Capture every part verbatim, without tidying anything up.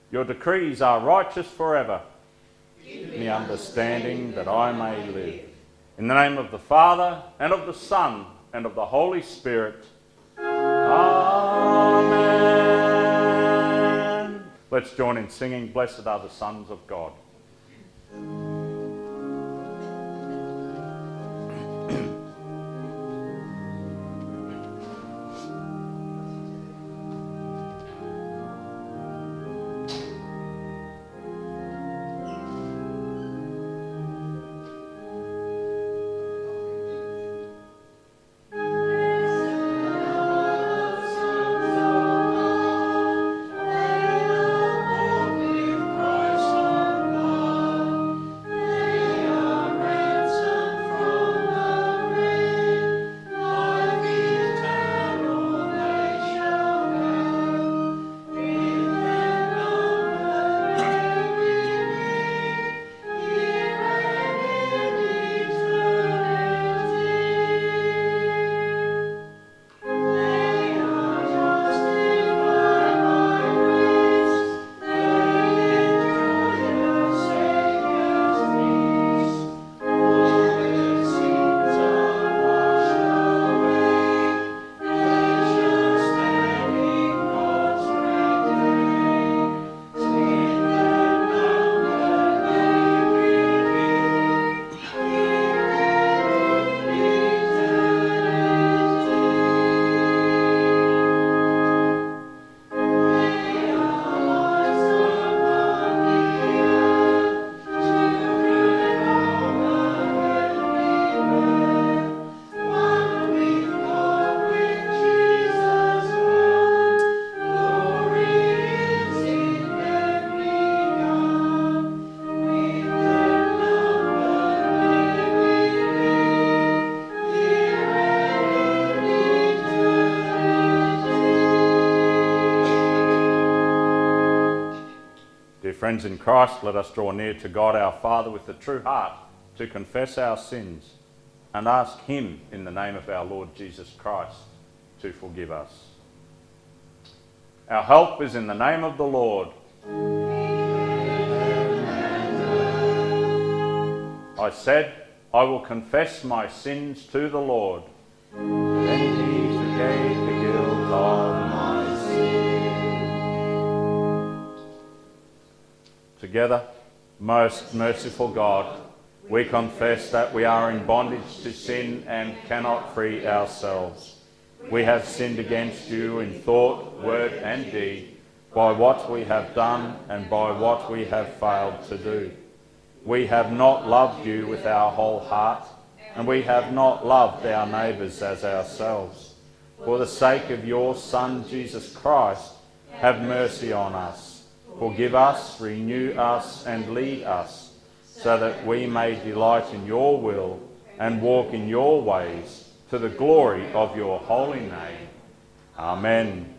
Your decrees are righteous forever. Give me understanding that I may live. In the name of the Father, and of the Son, and of the Holy Spirit. Amen. Let's join in singing, Blessed Are the Sons of God. Friends in Christ, let us draw near to God our Father with a true heart to confess our sins and ask him in the name of our Lord Jesus Christ to forgive us. Our help is in the name of the Lord. I said, I will confess my sins to the Lord. Then he forgave the guilt of my sin. Together, most merciful God, we confess that we are in bondage to sin and cannot free ourselves. We have sinned against you in thought, word and deed, by what we have done and by what we have failed to do. We have not loved you with our whole heart, and we have not loved our neighbours as ourselves. For the sake of your Son, Jesus Christ, have mercy on us. Forgive us, renew us, and lead us, so that we may delight in your will and walk in your ways, to the glory of your holy name. Amen.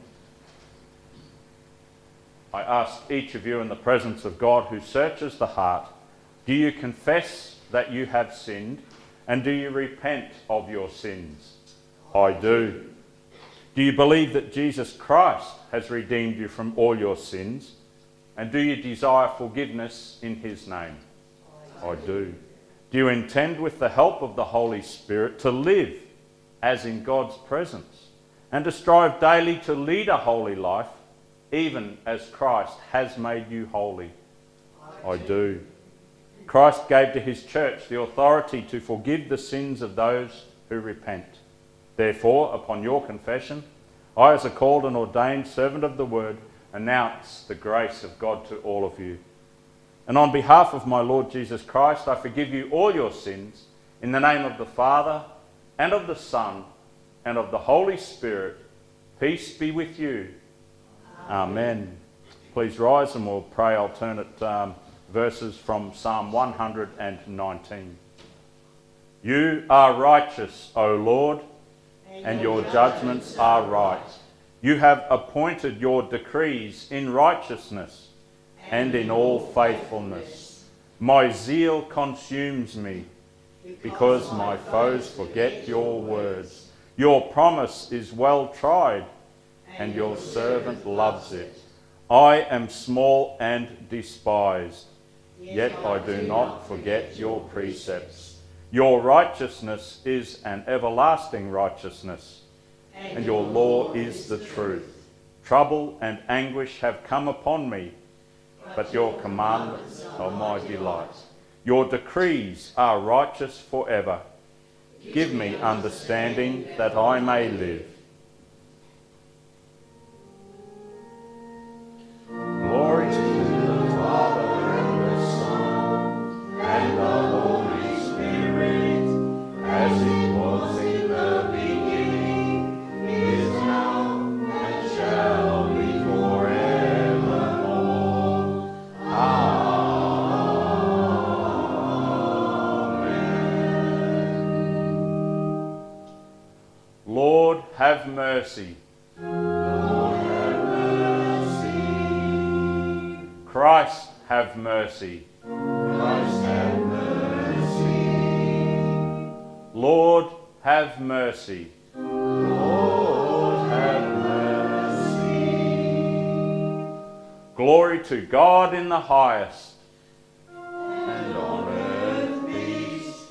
I ask each of you in the presence of God who searches the heart, do you confess that you have sinned, and do you repent of your sins? I do. Do you believe that Jesus Christ has redeemed you from all your sins? And do you desire forgiveness in his name? I do. Do you intend, with the help of the Holy Spirit, to live as in God's presence and to strive daily to lead a holy life, even as Christ has made you holy? I do. Christ gave to his church the authority to forgive the sins of those who repent. Therefore, upon your confession, I, as a called and ordained servant of the word, announce the grace of God to all of you. And on behalf of my Lord Jesus Christ, I forgive you all your sins in the name of the Father and of the Son and of the Holy Spirit. Peace be with you. Amen. Amen. Please rise and we'll pray alternate um, verses from Psalm one hundred nineteen. You are righteous, O Lord, and your judgments are right. You have appointed your decrees in righteousness and in all faithfulness. My zeal consumes me because my foes forget your words. Your promise is well tried and your servant loves it. I am small and despised, yet I do not forget your precepts. Your righteousness is an everlasting righteousness, and your law is the truth. Trouble and anguish have come upon me, but your commandments are my delight. Your decrees are righteous forever. Give me understanding that I may live. Glory to the Father and the Son and the Holy Spirit, as it was in the beginning, is now, and shall be forevermore. Amen. Lord, have mercy. Christ, have mercy. Christ, have mercy. Lord, have mercy. Lord, have mercy. Glory to God in the highest, and on earth peace.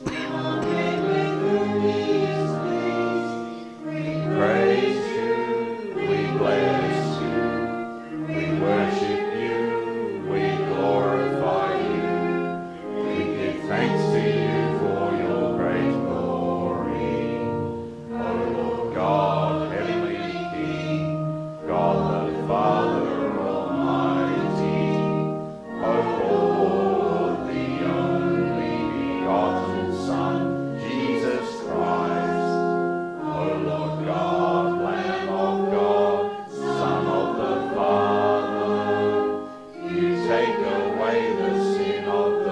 We praise you, we bless you, we worship thanks to you for your great glory. O Lord God, heavenly King, God the Father Almighty, O Lord, the only begotten Son, Jesus Christ, O Lord God, Lamb of God, Son of the Father, you take away the sin of the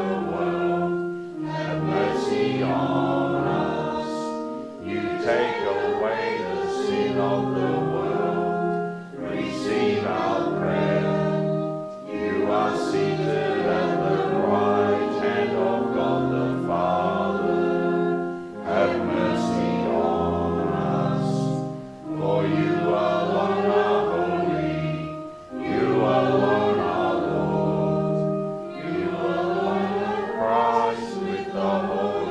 on us. You take away the sin of the world. Receive our prayer. You are seated at the right hand of God the Father. Have mercy on us. For you alone are holy. You alone are Lord. You alone are Christ with the Holy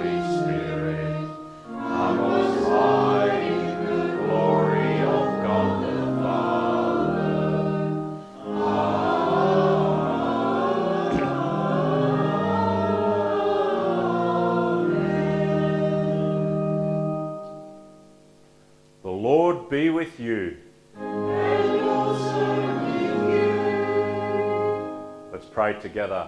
be with you. And also with you. Let's pray together.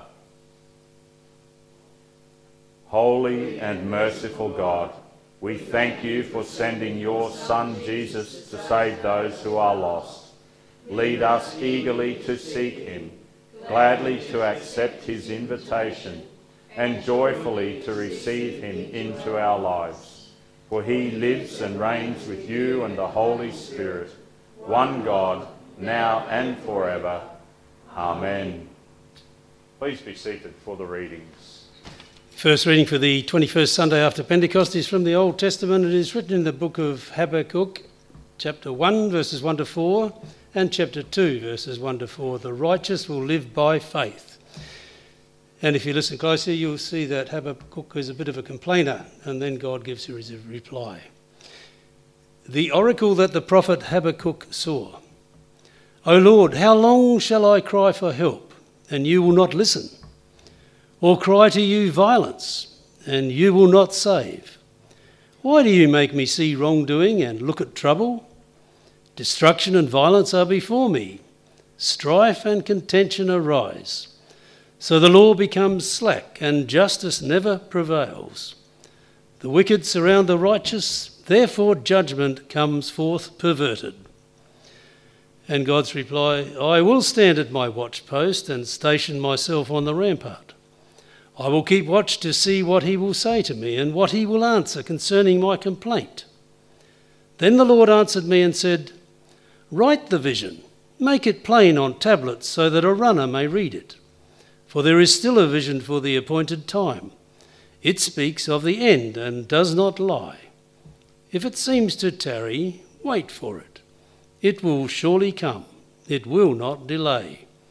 Holy and merciful God, we thank you for sending your Son Jesus to save those who are lost. Lead us eagerly to seek him, gladly to accept his invitation, and joyfully to receive him into our lives. For he lives and reigns with you and the Holy Spirit, one God, now and forever. Amen. Please be seated for the readings. First reading for the twenty-first Sunday after Pentecost is from the Old Testament. It is written in the book of Habakkuk, chapter one, verses one to four, and chapter two, verses one to four. The righteous will live by faith. And if you listen closely, you'll see that Habakkuk is a bit of a complainer, and then God gives his reply. The oracle that the prophet Habakkuk saw. O Lord, how long shall I cry for help, and you will not listen? Or cry to you violence, and you will not save? Why do you make me see wrongdoing and look at trouble? Destruction and violence are before me. Strife and contention arise. So the law becomes slack, and justice never prevails. The wicked surround the righteous, therefore judgment comes forth perverted. And God's reply, I will stand at my watchpost and station myself on the rampart. I will keep watch to see what he will say to me and what he will answer concerning my complaint. Then the Lord answered me and said, Write the vision, make it plain on tablets so that a runner may read it. For there is still a vision for the appointed time. It speaks of the end and does not lie. If it seems to tarry, wait for it. It will surely come. It will not delay.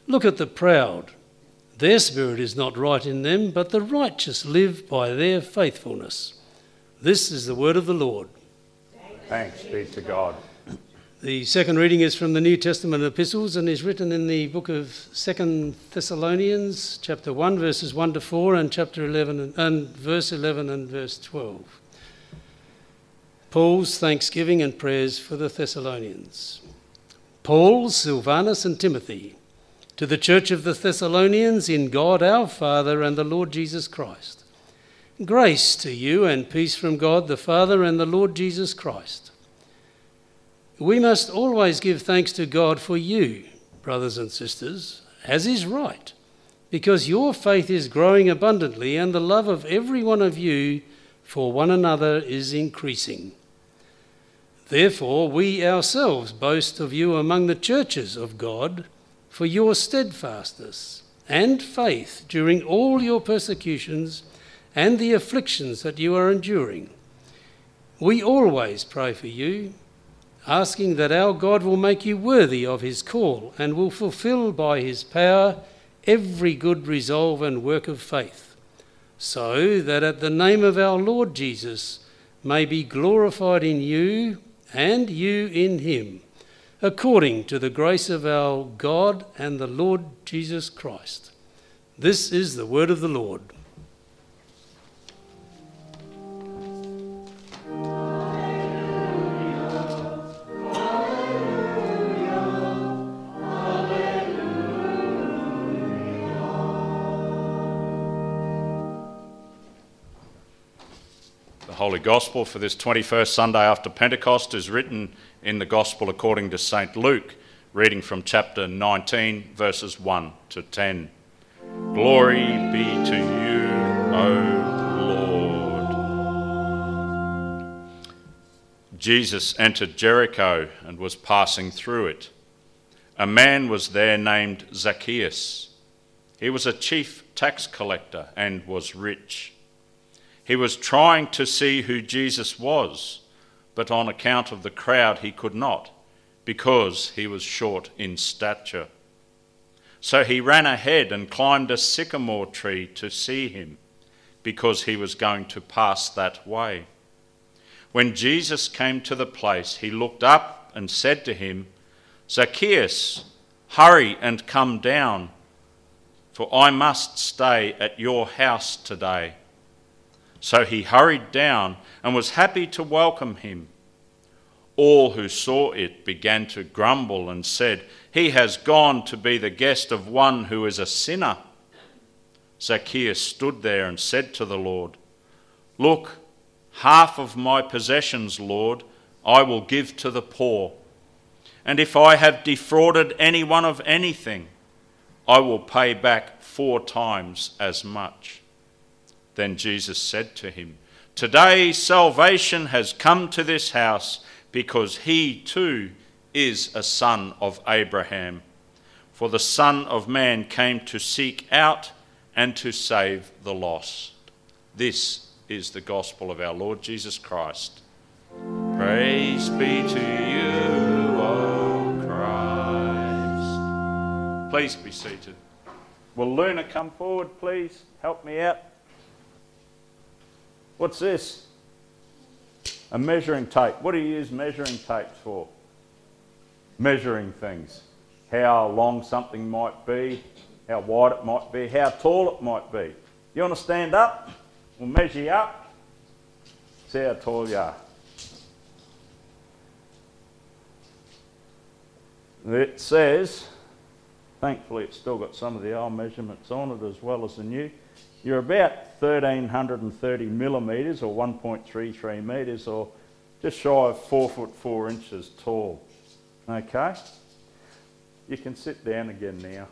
Look at the proud. Their spirit is not right in them, but the righteous live by their faithfulness. This is the word of the Lord. Thanks be to God. The second reading is from the New Testament epistles and is written in the book of Second Thessalonians, chapter one, verses one to four, and chapter eleven and, and verse eleven and verse twelve. Paul's thanksgiving and prayers for the Thessalonians. Paul, Silvanus, and Timothy, to the church of the Thessalonians in God our Father and the Lord Jesus Christ. Grace to you and peace from God the Father and the Lord Jesus Christ. We must always give thanks to God for you, brothers and sisters, as is right, because your faith is growing abundantly and the love of every one of you for one another is increasing. Therefore, we ourselves boast of you among the churches of God for your steadfastness and faith during all your persecutions and the afflictions that you are enduring. We always pray for you, asking that our God will make you worthy of his call and will fulfill by his power every good resolve and work of faith, so that at the name of our Lord Jesus may be glorified in you and you in him, according to the grace of our God and the Lord Jesus Christ. This is the word of the Lord. The Holy Gospel for this twenty-first Sunday after Pentecost is written in the Gospel according to Saint Luke, reading from chapter nineteen, verses one to ten. Glory be to you, O Lord. Jesus entered Jericho and was passing through it. A man was there named Zacchaeus. He was a chief tax collector and was rich. He was trying to see who Jesus was, but on account of the crowd he could not, because he was short in stature. So he ran ahead and climbed a sycamore tree to see him, because he was going to pass that way. When Jesus came to the place, he looked up and said to him, "Zacchaeus, hurry and come down, for I must stay at your house today." So he hurried down and was happy to welcome him. All who saw it began to grumble and said, "He has gone to be the guest of one who is a sinner." Zacchaeus stood there and said to the Lord, "Look, half of my possessions, Lord, I will give to the poor. And if I have defrauded anyone of anything, I will pay back four times as much." Then Jesus said to him, "Today salvation has come to this house, because he too is a son of Abraham. For the Son of Man came to seek out and to save the lost." This is the gospel of our Lord Jesus Christ. Praise be to you, O Christ. Please be seated. Will Luna come forward, please? Help me out. What's this? A measuring tape. What do you use measuring tapes for? Measuring things. How long something might be, how wide it might be, how tall it might be. You want to stand up? We'll measure you up. See how tall you are. It says, thankfully it's still got some of the old measurements on it as well as the new, you're about one thousand three hundred thirty millimetres or one point three three metres, or just shy of four foot four inches tall. Okay? You can sit down again now.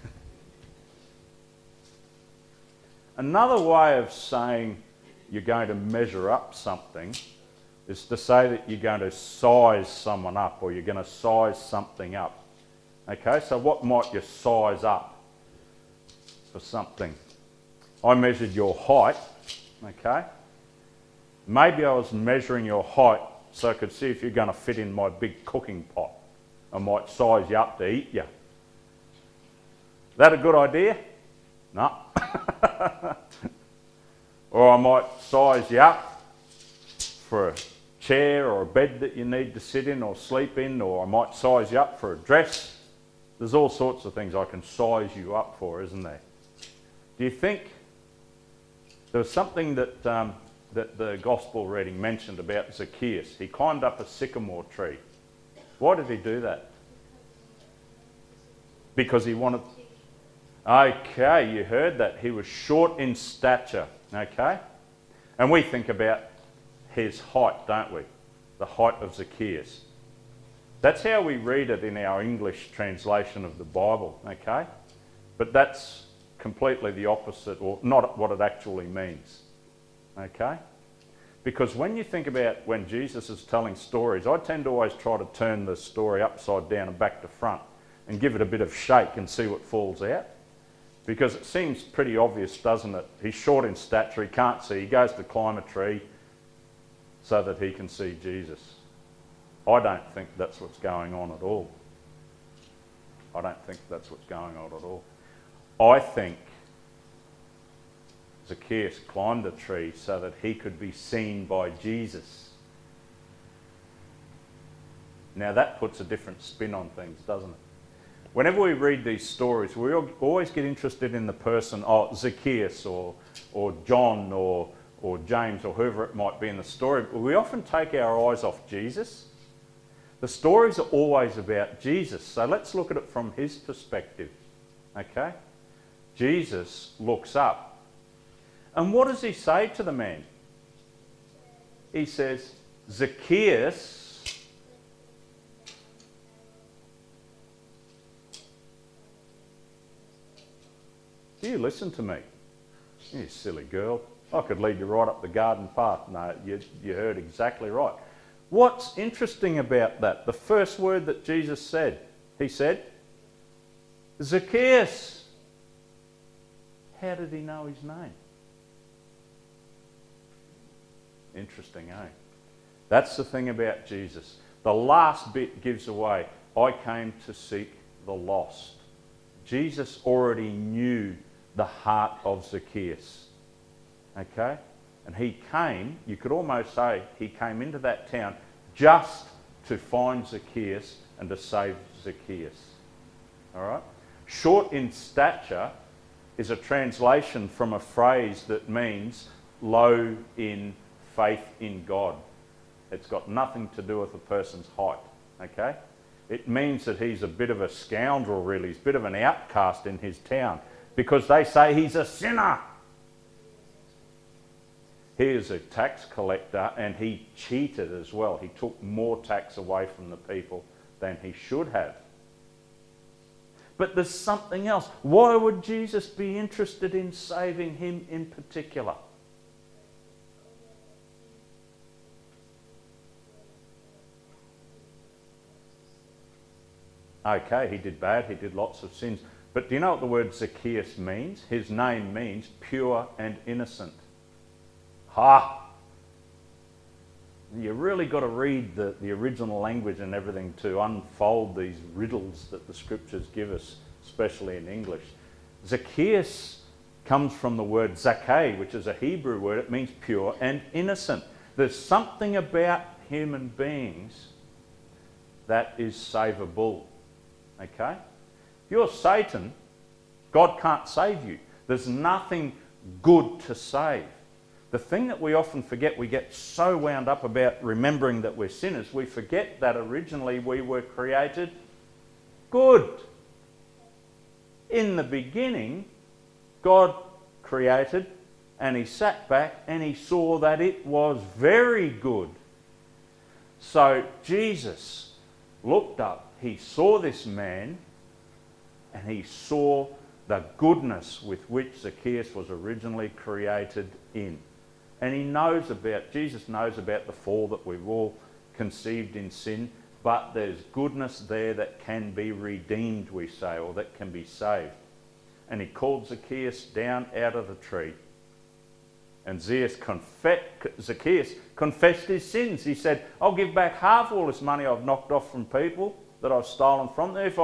Another way of saying you're going to measure up something is to say that you're going to size someone up, or you're going to size something up. Okay, so what might you size up for something? I measured your height, okay? Maybe I was measuring your height so I could see if you're going to fit in my big cooking pot. I might size you up to eat you. that a good idea? No. Or I might size you up for a chair or a bed that you need to sit in or sleep in, or I might size you up for a dress. There's all sorts of things I can size you up for, isn't there? Do you think there was something that um, that the gospel reading mentioned about Zacchaeus? He climbed up a sycamore tree. Why did he do that? Because he wanted... Okay, you heard that. He was short in stature, okay? And we think about his height, don't we? The height of Zacchaeus. That's how we read it in our English translation of the Bible, okay? But that's completely the opposite, or not what it actually means, okay? Because when you think about when Jesus is telling stories, I tend to always try to turn the story upside down and back to front and give it a bit of shake and see what falls out. Because it seems pretty obvious, doesn't it? He's short in stature, he can't see, he goes to climb a tree so that he can see Jesus. I don't think that's what's going on at all. I don't think that's what's going on at all. I think Zacchaeus climbed the tree so that he could be seen by Jesus. Now that puts a different spin on things, doesn't it? Whenever we read these stories, we always get interested in the person, oh, Zacchaeus or or John or or James or whoever it might be in the story, but we often take our eyes off Jesus. The stories are always about Jesus, so let's look at it from his perspective, okay? Jesus looks up. And what does he say to the man? He says, Zacchaeus, do you listen to me? You silly girl. I could lead you right up the garden path. No, you, you heard exactly right. What's interesting about that? The first word that Jesus said, he said, Zacchaeus. How did he know his name? Interesting, eh? That's the thing about Jesus. The last bit gives away, I came to seek the lost. Jesus already knew the heart of Zacchaeus, okay? And he came, you could almost say, he came into that town just to find Zacchaeus and to save Zacchaeus, all right? Short in stature is a translation from a phrase that means low in faith in God. It's got nothing to do with a person's height, okay? It means that he's a bit of a scoundrel, really. He's a bit of an outcast in his town because they say he's a sinner. He is a tax collector and he cheated as well. He took more tax away from the people than he should have. But there's something else. Why would Jesus be interested in saving him in particular? Okay, he did bad, he did lots of sins. But do you know what the word Zacchaeus means? His name means pure and innocent. Ha! You really got to read the, the original language and everything to unfold these riddles that the scriptures give us, especially in English. Zacchaeus comes from the word Zakai, which is a Hebrew word. It means pure and innocent. There's something about human beings that is savable. Okay? If you're Satan, God can't save you. There's nothing good to save. The thing that we often forget, we get so wound up about remembering that we're sinners, we forget that originally we were created good. In the beginning, God created and he sat back and he saw that it was very good. So Jesus looked up, he saw this man and he saw the goodness with which Zacchaeus was originally created in. And he knows about, Jesus knows about the fall that we've all conceived in sin, but there's goodness there that can be redeemed, we say, or that can be saved. And he called Zacchaeus down out of the tree. And Zacchaeus confessed his sins. He said, I'll give back half all this money I've knocked off from people that I've stolen from them. If I've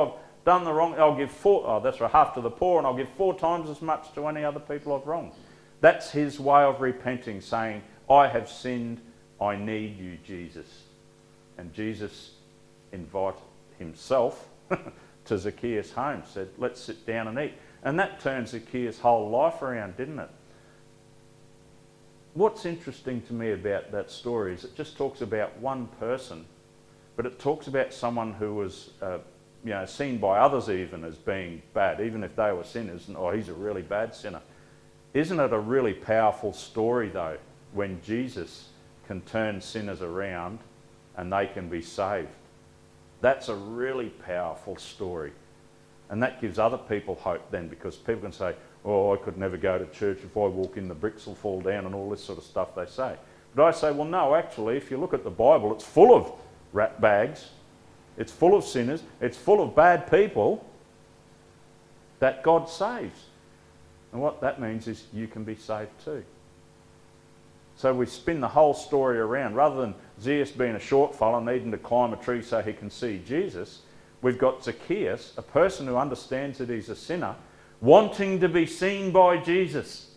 done the wrong, I'll give four, oh, that's right, half to the poor, and I'll give four times as much to any other people I've wronged. That's his way of repenting, saying, I have sinned, I need you, Jesus. And Jesus invited himself to Zacchaeus' home, said, let's sit down and eat. And that turned Zacchaeus' whole life around, didn't it? What's interesting to me about that story is it just talks about one person, but it talks about someone who was uh, you know, seen by others even as being bad, even if they were sinners, and oh, he's a really bad sinner. Isn't it a really powerful story, though, when Jesus can turn sinners around and they can be saved? That's a really powerful story. And that gives other people hope then, because people can say, oh, I could never go to church. If I walk in, the bricks will fall down and all this sort of stuff they say. But I say, well, no, actually, if you look at the Bible, it's full of rat bags. It's full of sinners. It's full of bad people that God saves. And what that means is you can be saved too. So we spin the whole story around. Rather than Zacchaeus being a short fellow needing to climb a tree so he can see Jesus, we've got Zacchaeus, a person who understands that he's a sinner, wanting to be seen by Jesus.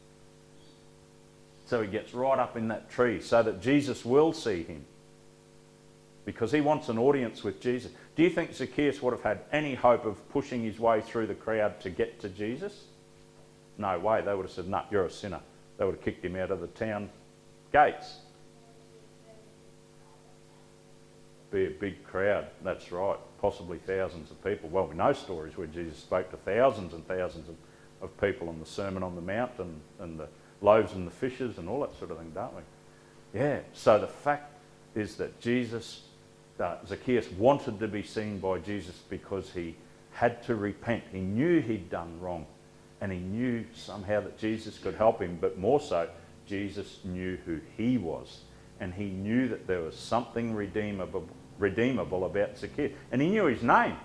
So he gets right up in that tree so that Jesus will see him, because he wants an audience with Jesus. Do you think Zacchaeus would have had any hope of pushing his way through the crowd to get to Jesus? No way. They would have said, no, you're a sinner. They would have kicked him out of the town gates. Be a big crowd, that's right. Possibly thousands of people. Well, we know stories where Jesus spoke to thousands and thousands of, of people on the Sermon on the Mount and, and the loaves and the fishes and all that sort of thing, don't we? Yeah, so the fact is that Jesus, uh, Zacchaeus wanted to be seen by Jesus because he had to repent. He knew he'd done wrong, and he knew somehow that Jesus could help him, but more so, Jesus knew who he was, and he knew that there was something redeemable redeemable about Zacchaeus. And he knew his name.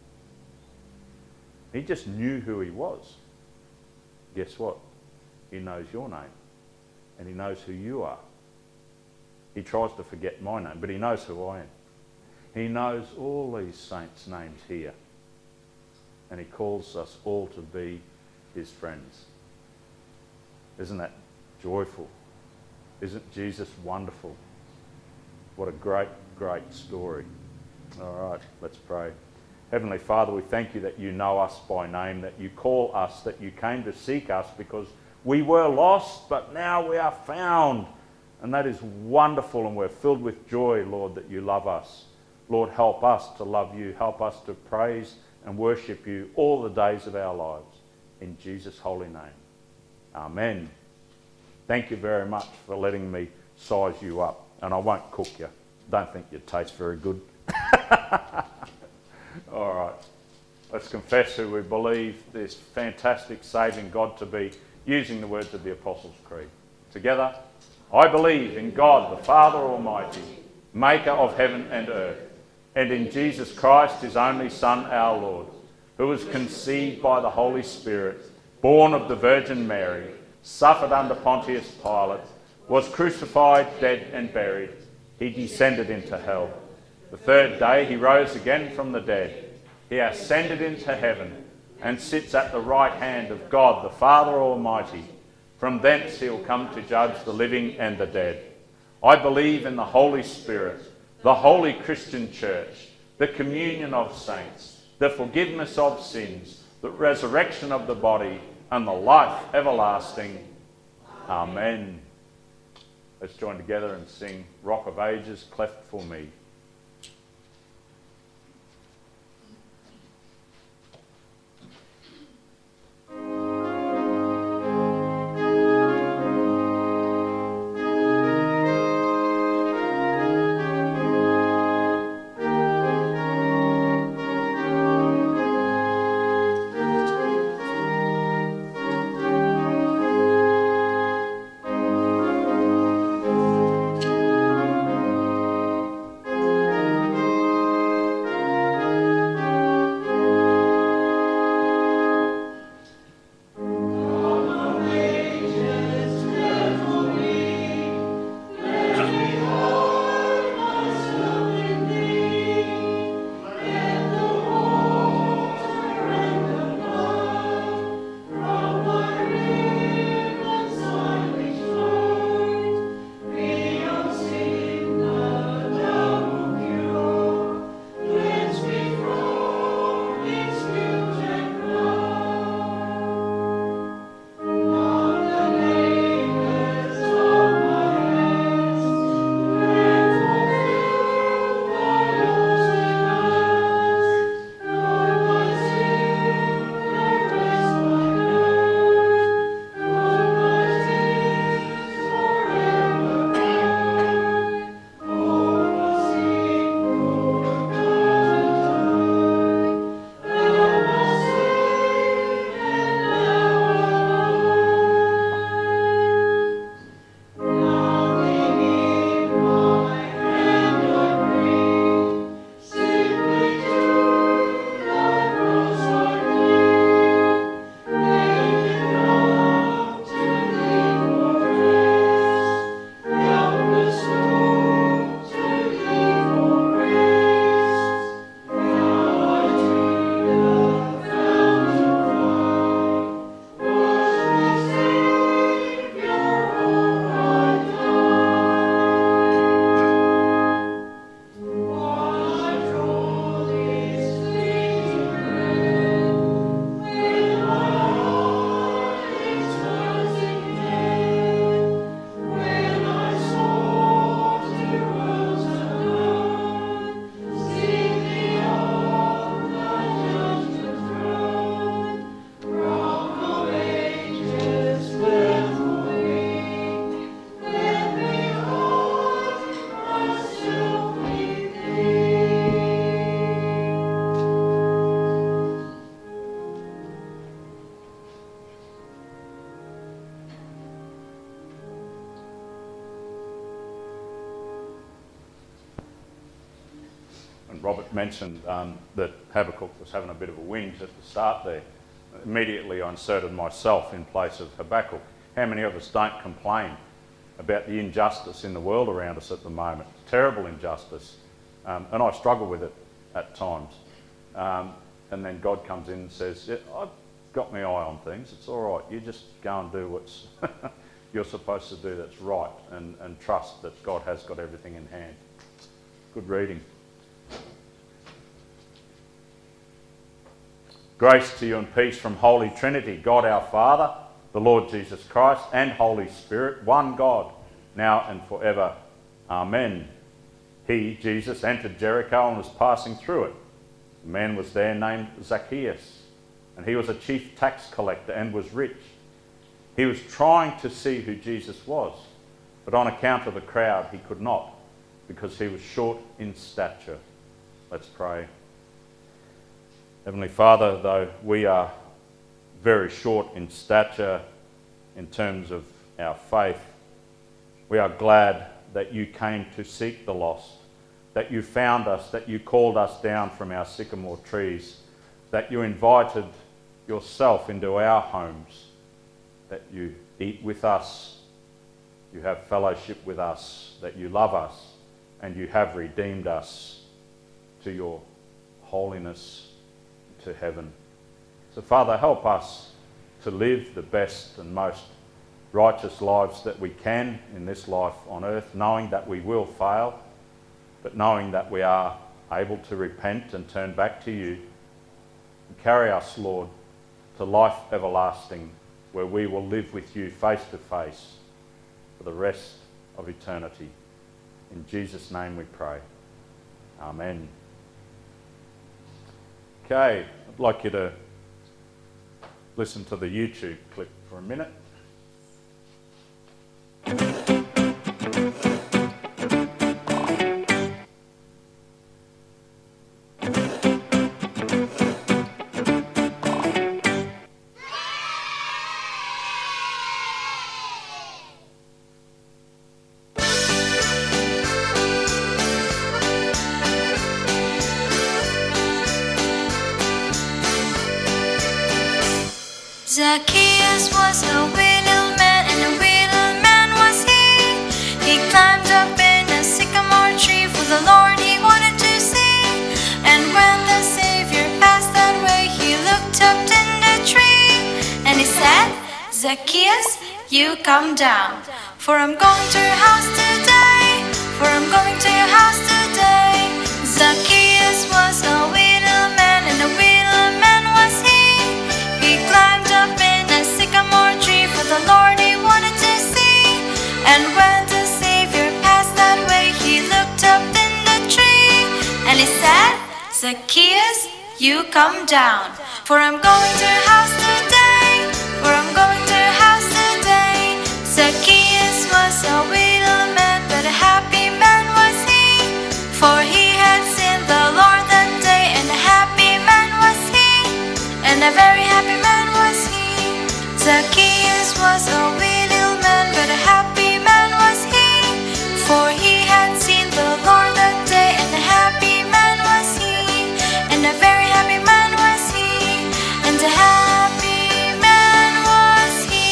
He just knew who he was. Guess what? He knows your name. And he knows who you are. He tries to forget my name, but he knows who I am. He knows all these saints' names here. And he calls us all to be his friends. Isn't that joyful? Isn't Jesus wonderful? What a great, great story. All right, let's pray. Heavenly Father, we thank you that you know us by name, that you call us, that you came to seek us because we were lost, but now we are found. And that is wonderful, and we're filled with joy, Lord, that you love us. Lord, help us to love you. Help us to praise and worship you all the days of our lives. In Jesus' holy name. Amen. Thank you very much for letting me size you up. And I won't cook you. Don't think you taste very good. All right. Let's confess who we believe this fantastic saving God to be, using the words of the Apostles' Creed. Together, I believe in God, the Father Almighty, maker of heaven and earth, and in Jesus Christ, his only Son, our Lord, who was conceived by the Holy Spirit, born of the Virgin Mary, suffered under Pontius Pilate, was crucified, dead and buried. He descended into hell. The third day he rose again from the dead. He ascended into heaven and sits at the right hand of God, the Father Almighty. From thence he will come to judge the living and the dead. I believe in the Holy Spirit, the holy Christian church, the communion of saints, the forgiveness of sins, the resurrection of the body, and the life everlasting. Amen. Let's join together and sing Rock of Ages, Cleft for Me. Thank when Robert mentioned um, that Habakkuk was having a bit of a whinge at the start there, immediately I inserted myself in place of Habakkuk. How many of us don't complain about the injustice in the world around us at the moment? Terrible injustice. Um, and I struggle with it at times. Um, and then God comes in and says, yeah, I've got my eye on things. It's all right. You just go and do what's you're supposed to do that's right, and, and trust that God has got everything in hand. Good reading. Grace to you and peace from Holy Trinity, God our Father, the Lord Jesus Christ, and Holy Spirit, one God, now and forever. Amen. He, Jesus, entered Jericho and was passing through it. A man was there named Zacchaeus, and he was a chief tax collector and was rich. He was trying to see who Jesus was, but on account of the crowd he could not, because he was short in stature. Let's pray. Heavenly Father, though we are very short in stature in terms of our faith, we are glad that you came to seek the lost, that you found us, that you called us down from our sycamore trees, that you invited yourself into our homes, that you eat with us, you have fellowship with us, that you love us, and you have redeemed us to your holiness, to heaven. So Father, help us to live the best and most righteous lives that we can in this life on earth, knowing that we will fail, but knowing that we are able to repent and turn back to you, and carry us, Lord, to life everlasting, where we will live with you face to face for the rest of eternity. In Jesus' name we pray. Amen. Okay, I'd like you to listen to the YouTube clip for a minute. Zacchaeus was a wee little man, and a wee little man was he. He climbed up in a sycamore tree, for the Lord he wanted to see. And when the Savior passed that way, he looked up in the tree, and he said, Zacchaeus, you come down, for I'm going to your house today, for I'm going to your house today. Zacchaeus was a wee little man, and a wee little man was he. He climbed up in a sycamore tree, for the Lord he wanted to see. And when the Savior passed that way, he looked up in the tree, and he said, Zacchaeus, you come down, for I'm going to your house today, for I'm going to your house today. Zacchaeus was a wee little man, but a happy man was he, for he had seen the Lord that day, and a happy man was he, and a very happy man was he. Zacchaeus was a wee little man, but a happy man was he, for he had seen the Lord that day, and a happy man was he, and a very happy man was he, and a happy man was he.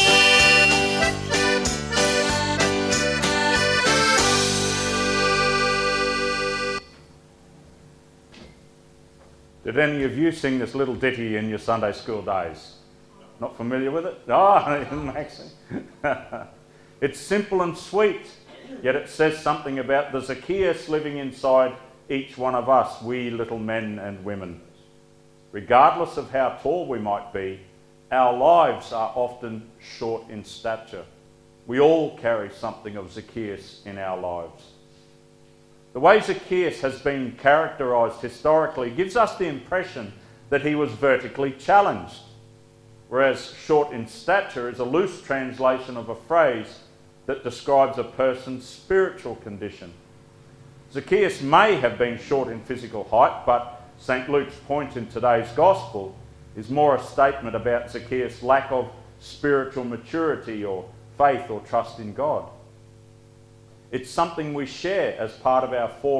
Did any of you sing this little ditty in your Sunday school days? Not familiar with it? Oh, Maxine. It's simple and sweet, yet it says something about the Zacchaeus living inside each one of us, we little men and women. Regardless of how tall we might be, our lives are often short in stature. We all carry something of Zacchaeus in our lives. The way Zacchaeus has been characterised historically gives us the impression that he was vertically challenged, whereas short in stature is a loose translation of a phrase that describes a person's spiritual condition. Zacchaeus may have been short in physical height, but Saint Luke's point in today's Gospel is more a statement about Zacchaeus' lack of spiritual maturity or faith or trust in God. It's something we share as part of our fallen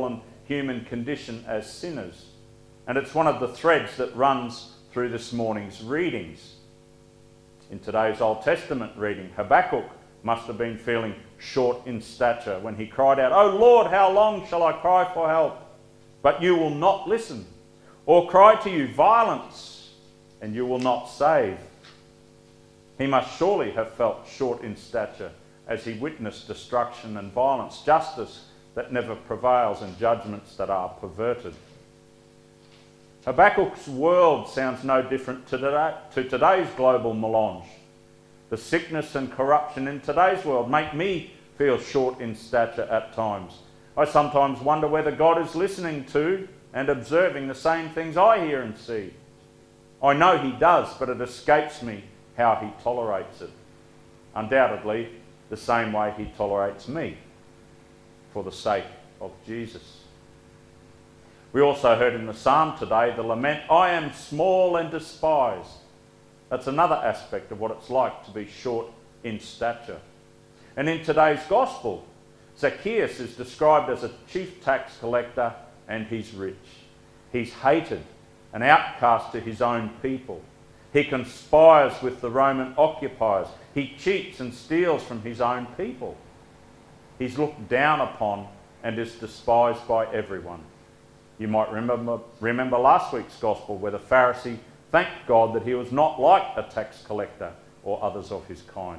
human condition as sinners. And it's one of the threads that runs through this morning's readings. In today's Old Testament reading, Habakkuk must have been feeling short in stature when he cried out, "O Lord, how long shall I cry for help? But you will not listen. Or cry to you violence, and you will not save." He must surely have felt short in stature as he witnessed destruction and violence, justice that never prevails, and judgments that are perverted. Habakkuk's world sounds no different to, today, to today's global melange. The sickness and corruption in today's world make me feel short in stature at times. I sometimes wonder whether God is listening to and observing the same things I hear and see. I know he does, but it escapes me how he tolerates it. Undoubtedly, the same way he tolerates me, for the sake of Jesus. We also heard in the psalm today the lament, "I am small and despised." That's another aspect of what it's like to be short in stature. And in today's gospel, Zacchaeus is described as a chief tax collector, and he's rich. He's hated, an outcast to his own people. He conspires with the Roman occupiers. He cheats and steals from his own people. He's looked down upon and is despised by everyone. You might remember, remember last week's gospel where the Pharisee thanked God that he was not like a tax collector or others of his kind.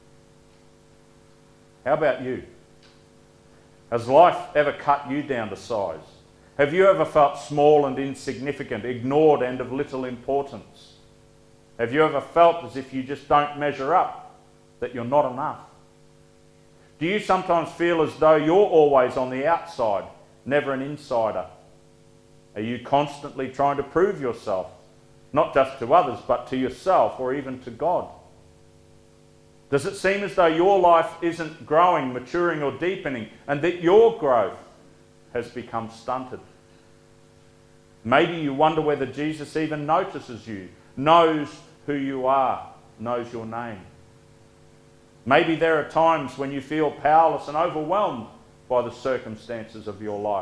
How about you? Has life ever cut you down to size? Have you ever felt small and insignificant, ignored and of little importance? Have you ever felt as if you just don't measure up, that you're not enough? Do you sometimes feel as though you're always on the outside, never an insider? Are you constantly trying to prove yourself, not just to others, but to yourself or even to God? Does it seem as though your life isn't growing, maturing or deepening, and that your growth has become stunted? Maybe you wonder whether Jesus even notices you, knows who you are, knows your name. Maybe there are times when you feel powerless and overwhelmed by the circumstances of your life.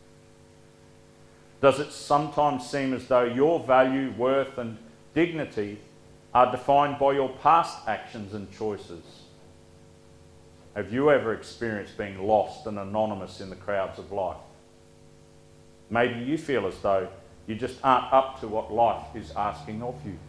Does it sometimes seem as though your value, worth and dignity are defined by your past actions and choices? Have you ever experienced being lost and anonymous in the crowds of life? Maybe you feel as though you just aren't up to what life is asking of you.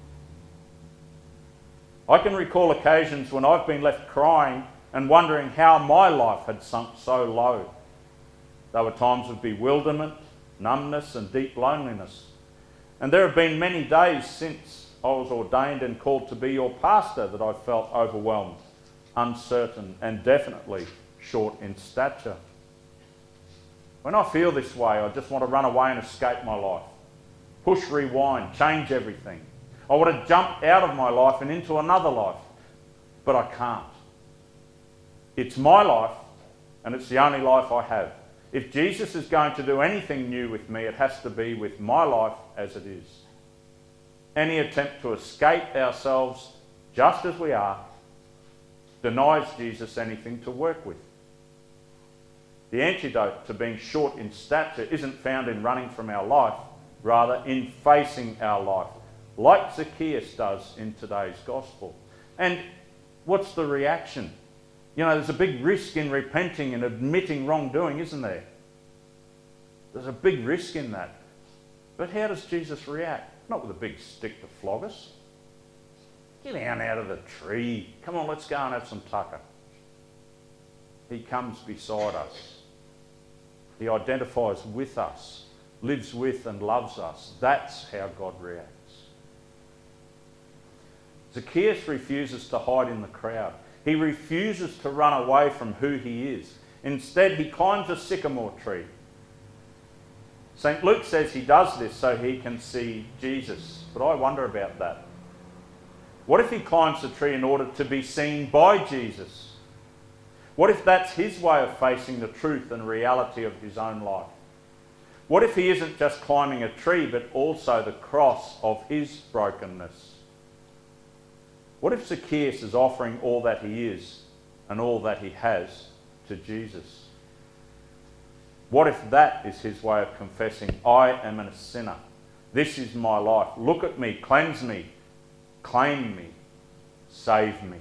I can recall occasions when I've been left crying and wondering how my life had sunk so low. There were times of bewilderment, numbness and deep loneliness. And there have been many days since I was ordained and called to be your pastor that I felt overwhelmed, uncertain and definitely short in stature. When I feel this way, I just want to run away and escape my life. Push rewind, change everything. I want to jump out of my life and into another life, but I can't. It's my life and it's the only life I have. If Jesus is going to do anything new with me, it has to be with my life as it is. Any attempt to escape ourselves just as we are denies Jesus anything to work with. The antidote to being short in stature isn't found in running from our life, rather in facing our life, like Zacchaeus does in today's gospel. And what's the reaction? You know, there's a big risk in repenting and admitting wrongdoing, isn't there? There's a big risk in that. But how does Jesus react? Not with a big stick to flog us. Get down out of the tree. Come on, let's go and have some tucker. He comes beside us. He identifies with us, lives with and loves us. That's how God reacts. Zacchaeus refuses to hide in the crowd. He refuses to run away from who he is. Instead, he climbs a sycamore tree. Saint Luke says he does this so he can see Jesus, but I wonder about that. What if he climbs the tree in order to be seen by Jesus? What if that's his way of facing the truth and reality of his own life? What if he isn't just climbing a tree, but also the cross of his brokenness? What if Zacchaeus is offering all that he is and all that he has to Jesus? What if that is his way of confessing, I am a sinner. This is my life. Look at me, cleanse me, claim me, save me.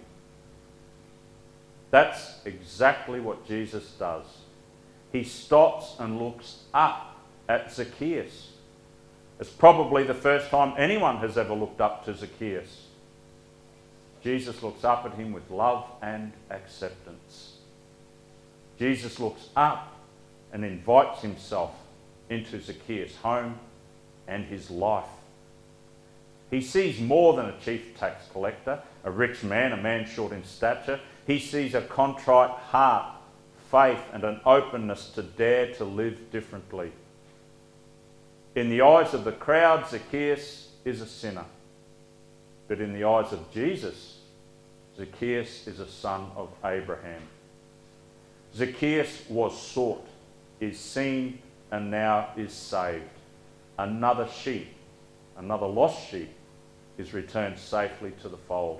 That's exactly what Jesus does. He stops and looks up at Zacchaeus. It's probably the first time anyone has ever looked up to Zacchaeus. Jesus looks up at him with love and acceptance. Jesus looks up and invites himself into Zacchaeus' home and his life. He sees more than a chief tax collector, a rich man, a man short in stature. He sees a contrite heart, faith, and an openness to dare to live differently. In the eyes of the crowd, Zacchaeus is a sinner. But in the eyes of Jesus, Zacchaeus is a son of Abraham. Zacchaeus was sought, is seen, and now is saved. Another sheep, another lost sheep, is returned safely to the fold.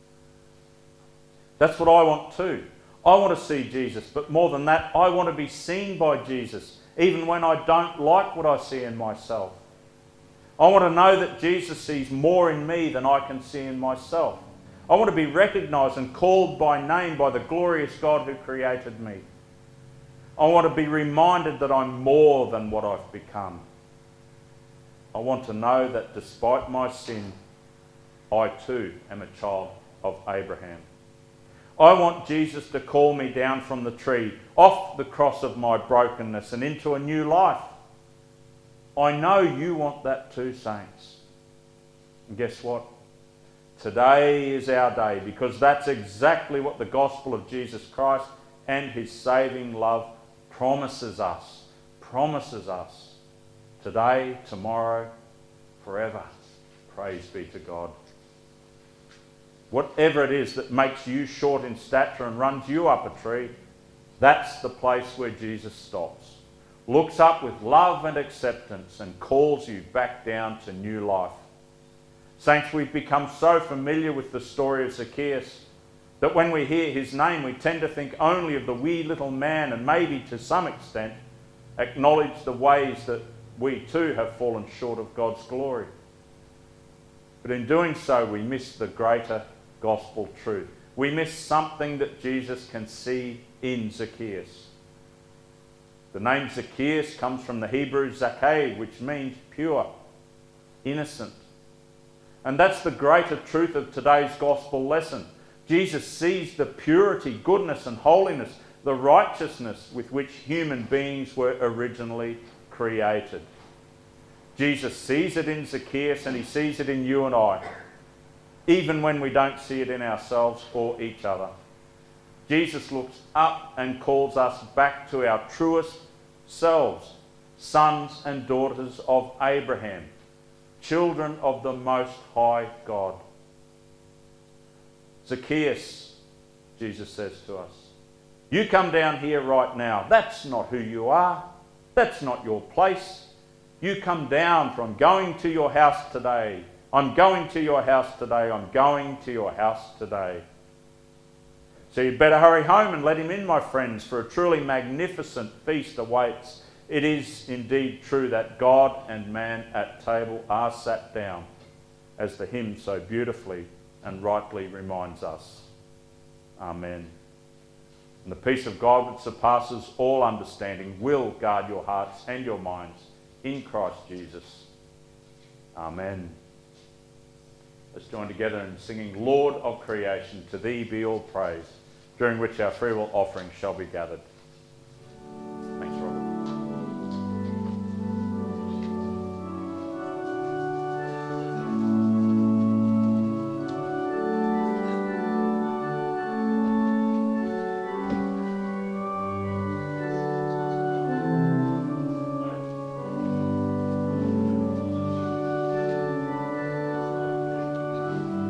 That's what I want too. I want to see Jesus, but more than that, I want to be seen by Jesus, even when I don't like what I see in myself. I want to know that Jesus sees more in me than I can see in myself. I want to be recognised and called by name by the glorious God who created me. I want to be reminded that I'm more than what I've become. I want to know that despite my sin, I too am a child of Abraham. I want Jesus to call me down from the tree, off the cross of my brokenness and into a new life. I know you want that too, saints. And guess what? Today is our day, because that's exactly what the gospel of Jesus Christ and his saving love promises us. Promises us. Today, tomorrow, forever. Praise be to God. Whatever it is that makes you short in stature and runs you up a tree, that's the place where Jesus stops. Looks up with love and acceptance and calls you back down to new life. Saints, we've become so familiar with the story of Zacchaeus that when we hear his name, we tend to think only of the wee little man and maybe to some extent acknowledge the ways that we too have fallen short of God's glory. But in doing so, we miss the greater gospel truth. We miss something that Jesus can see in Zacchaeus. The name Zacchaeus comes from the Hebrew Zakai, which means pure, innocent. And that's the greater truth of today's gospel lesson. Jesus sees the purity, goodness and holiness, the righteousness with which human beings were originally created. Jesus sees it in Zacchaeus and he sees it in you and I, even when we don't see it in ourselves or each other. Jesus looks up and calls us back to our truest selves, sons and daughters of Abraham, children of the Most High God. Zacchaeus, Jesus says to us, you come down here right now. That's not who you are. That's not your place. You come down from going to your house today. I'm going to your house today. I'm going to your house today. So you better hurry home and let him in, my friends, for a truly magnificent feast awaits. It is indeed true that God and man at table are sat down, as the hymn so beautifully and rightly reminds us. Amen. And the peace of God which surpasses all understanding will guard your hearts and your minds in Christ Jesus. Amen. Let's join together in singing, Lord of creation, to thee be all praise, during which our freewill offering shall be gathered. Thanks, Robert.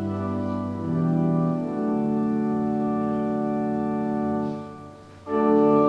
Thank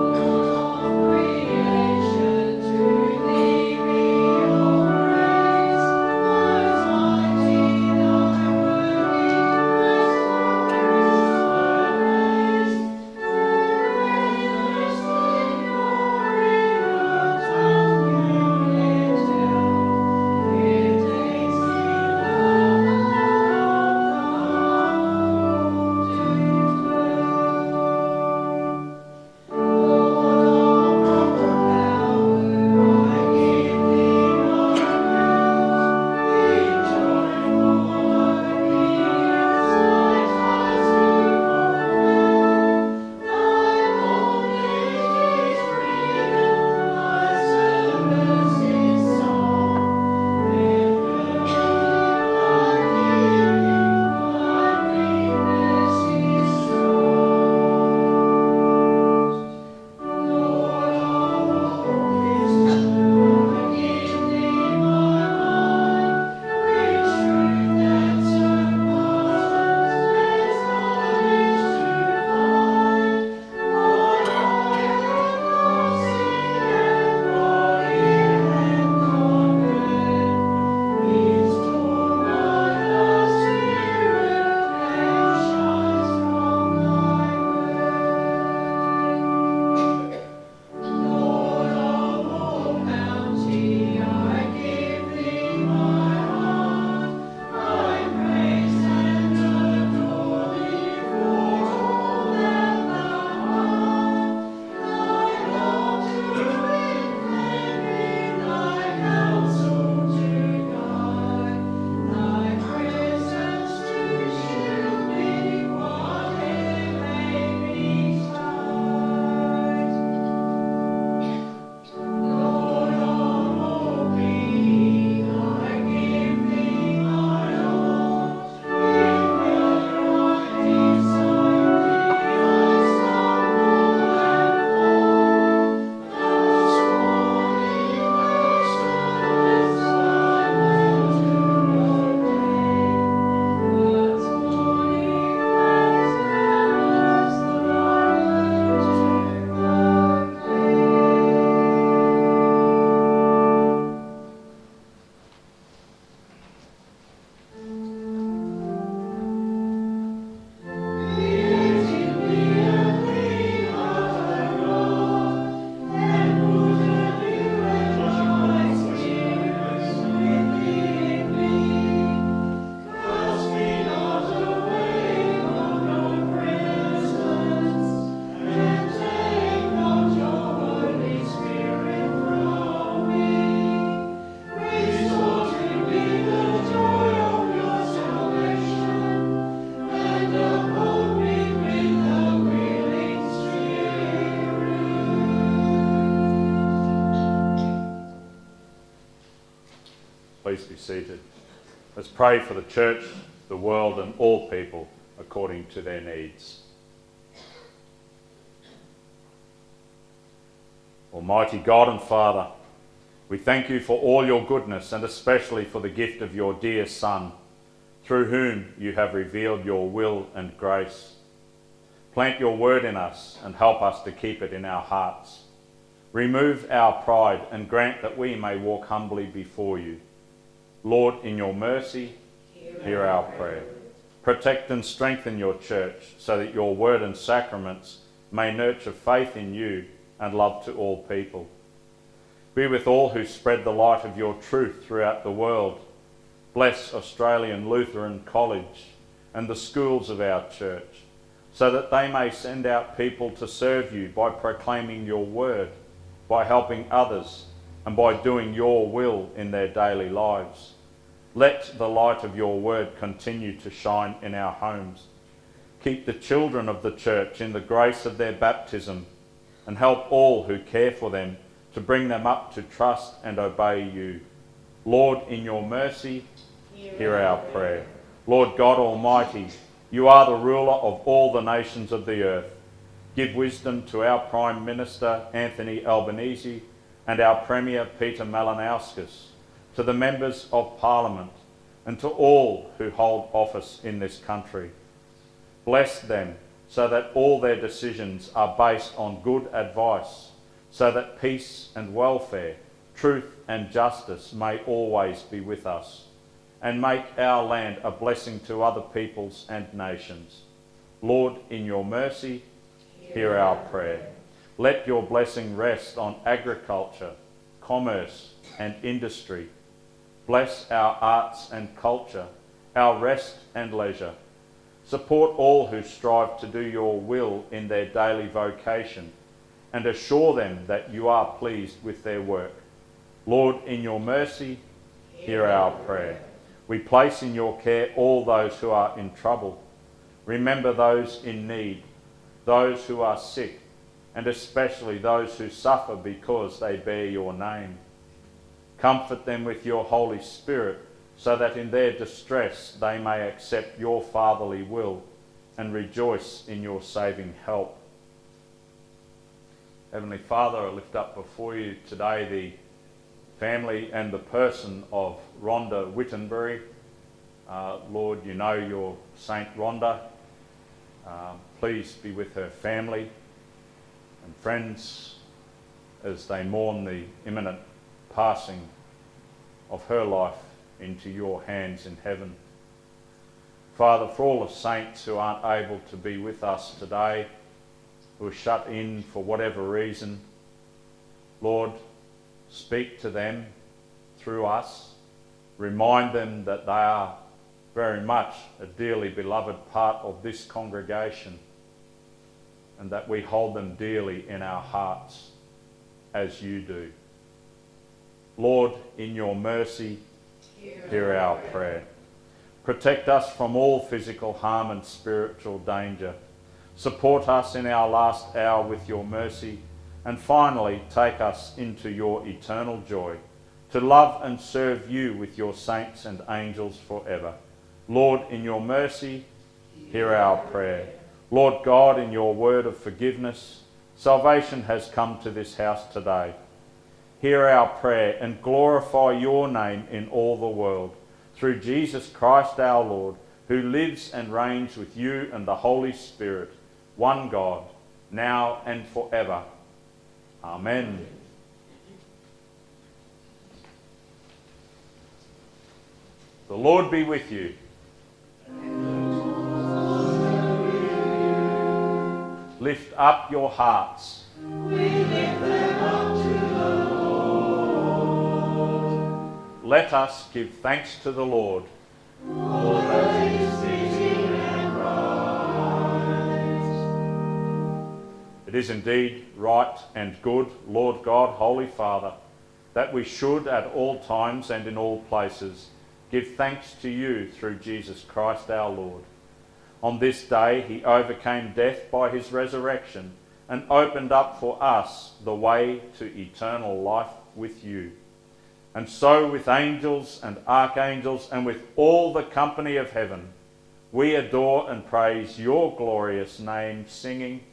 pray for the church, the world and all people according to their needs. Almighty God and Father, we thank you for all your goodness and especially for the gift of your dear Son, through whom you have revealed your will and grace. Plant your word in us and help us to keep it in our hearts. Remove our pride and grant that we may walk humbly before you. Lord, in your mercy, hear our prayer. Protect and strengthen your church so that your word and sacraments may nurture faith in you and love to all people. Be with all who spread the light of your truth throughout the world. Bless Australian Lutheran College and the schools of our church, so that they may send out people to serve you by proclaiming your word, by helping others, and by doing your will in their daily lives. Let the light of your word continue to shine in our homes. Keep the children of the church in the grace of their baptism, and help all who care for them to bring them up to trust and obey you. Lord, in your mercy, hear our prayer. Lord God Almighty, you are the ruler of all the nations of the earth. Give wisdom to our Prime Minister, Anthony Albanese, and our Premier, Peter Malinauskas, to the members of Parliament, and to all who hold office in this country. Bless them so that all their decisions are based on good advice, so that peace and welfare, truth and justice may always be with us, and make our land a blessing to other peoples and nations. Lord, in your mercy, hear our prayer. Let your blessing rest on agriculture, commerce and industry. Bless our arts and culture, our rest and leisure. Support all who strive to do your will in their daily vocation, and assure them that you are pleased with their work. Lord, in your mercy, hear our prayer. We place in your care all those who are in trouble. Remember those in need, those who are sick, and especially those who suffer because they bear your name. Comfort them with your Holy Spirit, so that in their distress they may accept your fatherly will and rejoice in your saving help. Heavenly Father, I lift up before you today the family and the person of Rhonda Wittenbury. Uh, Lord, you know your Saint Rhonda. Uh, please be with her family and friends as they mourn the imminent passing of her life into your hands in heaven. Father, for all the saints who aren't able to be with us today, who are shut in for whatever reason, Lord, speak to them through us. Remind them that they are very much a dearly beloved part of this congregation, and that we hold them dearly in our hearts as you do. Lord, in your mercy, hear our prayer. Protect us from all physical harm and spiritual danger. Support us in our last hour with your mercy, and finally take us into your eternal joy, to love and serve you with your saints and angels forever. Lord, in your mercy, hear our prayer. Lord God, in your word of forgiveness, salvation has come to this house today. Hear our prayer and glorify your name in all the world, through Jesus Christ our Lord, who lives and reigns with you and the Holy Spirit, one God, now and forever. Amen. The Lord be with you. Lift up your hearts. We lift them up to the Lord. Let us give thanks to the Lord. For that is fitting and right. It is indeed right and good, Lord God, Holy Father, that we should at all times and in all places give thanks to you through Jesus Christ our Lord. On this day he overcame death by his resurrection and opened up for us the way to eternal life with you. And so with angels and archangels and with all the company of heaven, we adore and praise your glorious name, singing,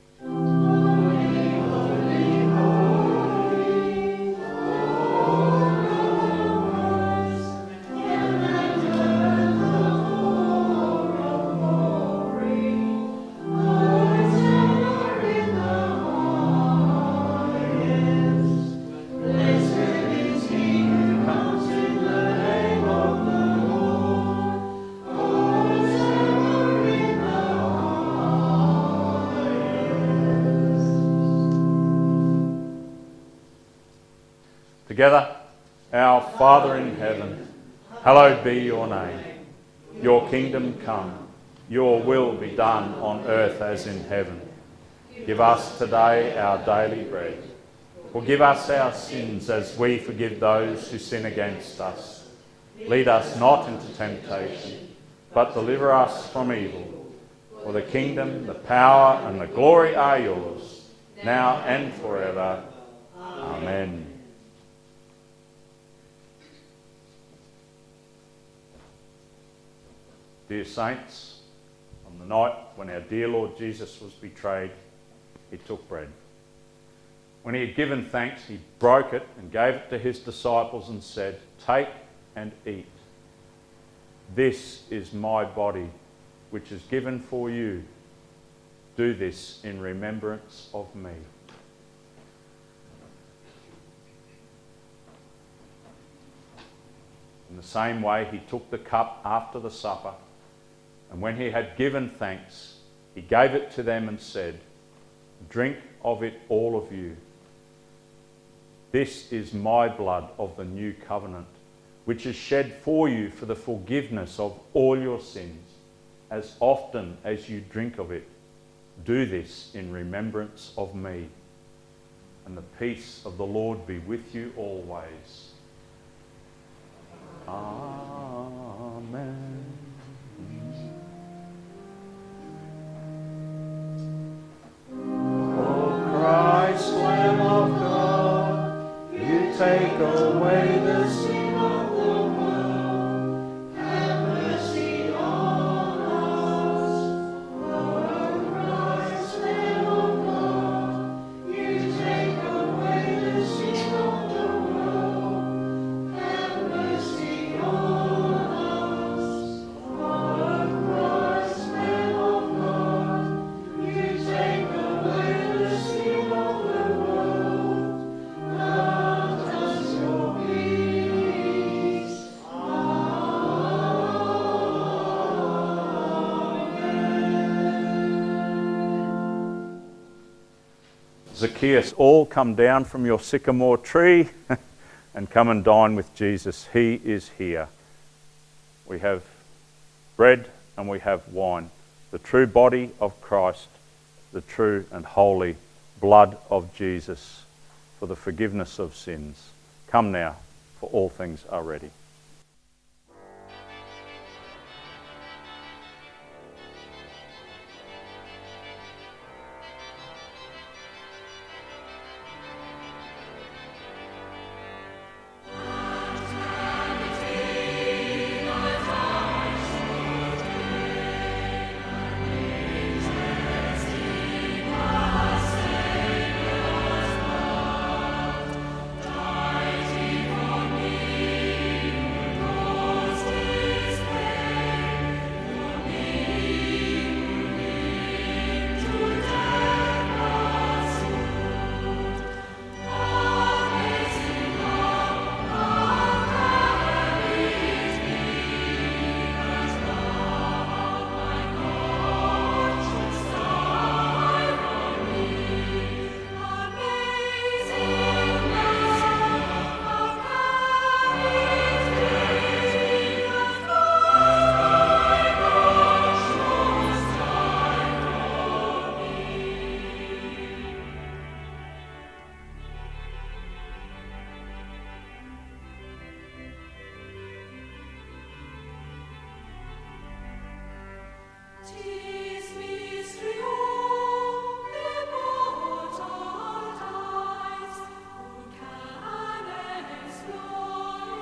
together, our Father in heaven, hallowed be your name. Your kingdom come, your will be done on earth as in heaven. Give us today our daily bread. Forgive us our sins as we forgive those who sin against us. Lead us not into temptation, but deliver us from evil. For the kingdom, the power and the glory are yours, now and forever. Amen. Dear saints, on the night when our dear Lord Jesus was betrayed, he took bread. When he had given thanks, he broke it and gave it to his disciples and said, "Take and eat. This is my body, which is given for you. Do this in remembrance of me." In the same way, he took the cup after the supper, and when he had given thanks, he gave it to them and said, "Drink of it, all of you. This is my blood of the new covenant, which is shed for you for the forgiveness of all your sins. As often as you drink of it, do this in remembrance of me. And the peace of the Lord be with you always." Amen. Christ, Lamb of God, you take away the sin of the world. Have mercy on us. O Christ, Lamb of God, you take away the sin of the world. Have mercy on us. O Christ, Lamb of God, you take away the sin of the world. Grant us your peace. Zacchaeus, all come down from your sycamore tree and come and dine with Jesus. He is here. We have bread and we have wine, the true body of Christ, the true and holy blood of Jesus for the forgiveness of sins. Come now, for all things are ready. Glory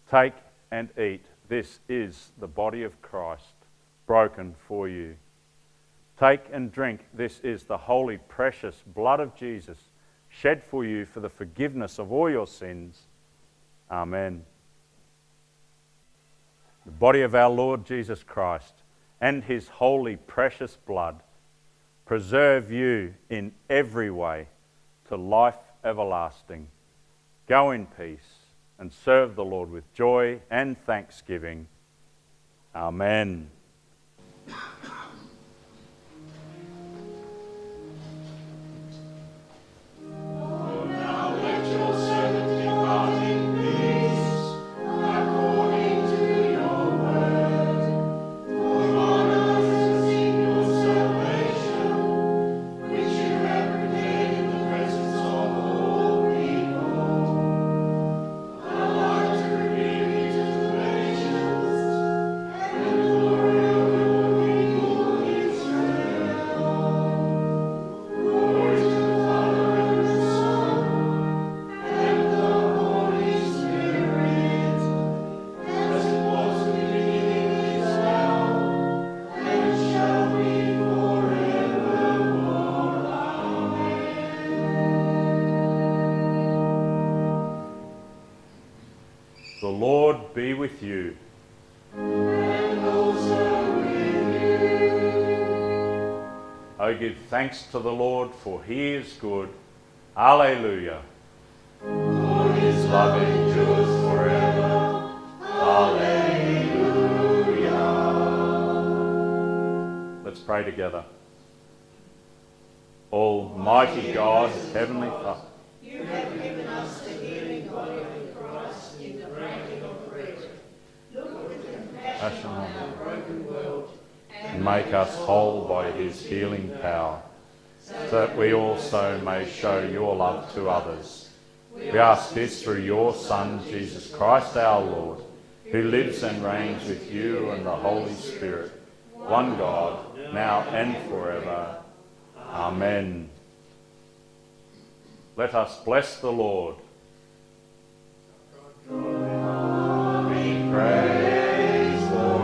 Take and eat. This is the body of Christ, broken for you. Take and drink. This is the holy, precious blood of Jesus, shed for you for the forgiveness of all your sins. Amen. The body of our Lord Jesus Christ and his holy, precious blood preserve you in every way to life everlasting. Go in peace and serve the Lord with joy and thanksgiving. Amen. The Lord be with you. And also with you. O give thanks to the Lord, for he is good. Alleluia. For his love endures forever. Alleluia. Let's pray together. Almighty God, Heavenly Father, You have given us the healing body of Christ in the breaking of bread. Look with compassion on our broken world and make us whole by his healing power, so that we also may show your love to others. We ask this through your Son, Jesus Christ our Lord, who lives and reigns with you and the Holy Spirit, one God, now and forever. Amen. Let us bless the Lord. Be praised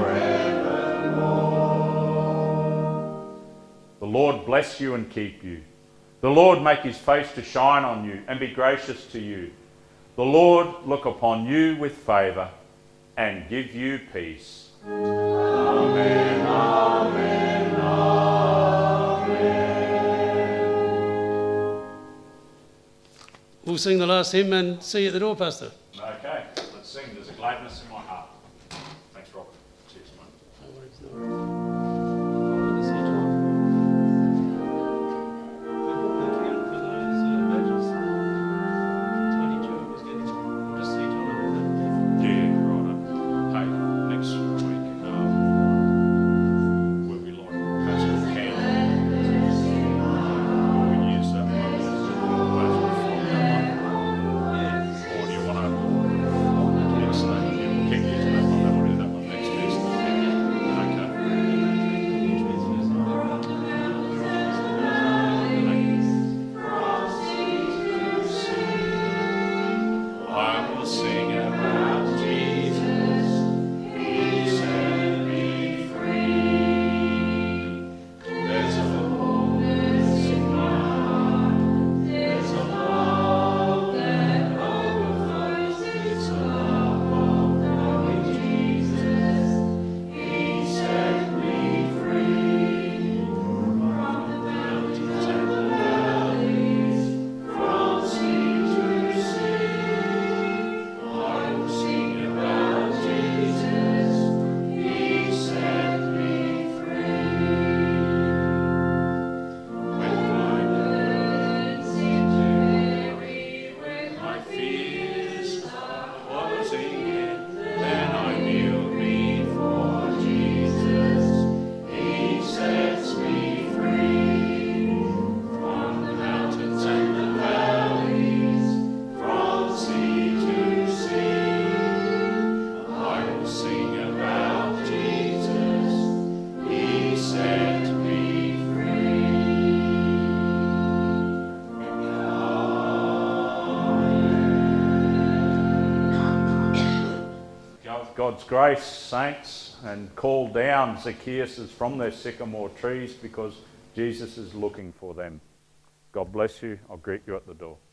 forevermore. The Lord bless you and keep you. The Lord make his face to shine on you and be gracious to you. The Lord look upon you with favour and give you peace. Amen, amen, amen. We'll sing the last hymn and see you at the door, Pastor. Okay, let's sing. There's a gladness in my heart. Thanks, Robert. Cheers, mate. No worries, no worries. Yeah, right. Hey, next week um, will be like Pascal Campbell. Will we use that one? Pascal from that one? Or do you want to mix that? Yeah, we'll keep using that one. Then we'll do that one next Tuesday. Okay. God's grace, saints, and call down Zacchaeus from their sycamore trees because Jesus is looking for them. God bless you. I'll greet you at the door.